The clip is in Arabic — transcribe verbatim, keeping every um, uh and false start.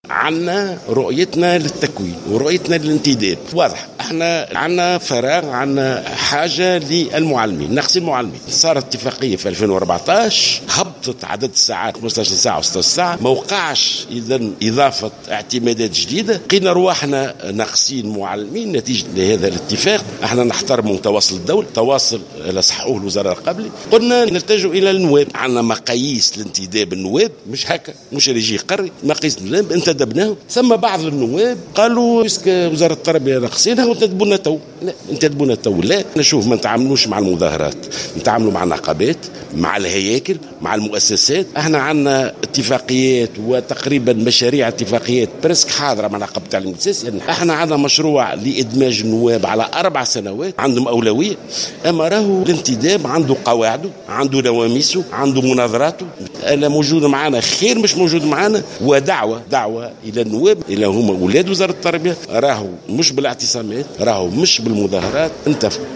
عنا رؤيتنا للتكوين ورؤيتنا للانتداب واضح. احنا عنا فراغ، عنا حاجة للمعلمين، نقص المعلمين. صارت اتفاقية في ألفين وأربعطاش، هبطت عدد الساعات خمسطاش ساعة و16 ساعة، ما وقعش إذا إضافة اعتمادات جديدة. قينا رواحنا ناقصين معلمين نتيجة لهذا الاتفاق. احنا نحترم تواصل الدولة، تواصل لصحوه الوزراء قبلي. قلنا نلتجئ إلى النواب، عنا مقاييس لانتداب النواب، مش هكا، مش ريجي قري، مقاييس النواب انتدبناه. ثم بعض النواب قالوا اسك وزارة التربية ناقصينها وانتدبونا تو. لا، انتدبونا تو لا. نشوف ما نتعاملوش مع المظاهرات، نتعاملوا مع النقابات، مع الهياكل، مع المؤسسات. احنا عنا اتفاقيات وتقريبا مشاريع اتفاقيات برسك حاضرة مع نقابة التعليم الأساسي. احنا عندنا مشروع لإدماج النواب على أربع سنوات، عندهم أولوية. أما راهو الانتداب عنده قواعده، عنده نواميسه، عنده مناظراته. أنا موجود معنا خير، مش موجود معنا. ودعوة دعوة إلى النواب، إلى هم أولاد وزارة التربية، راهو مش بالاعتصامات، راهو مش بالمظاهرات. انت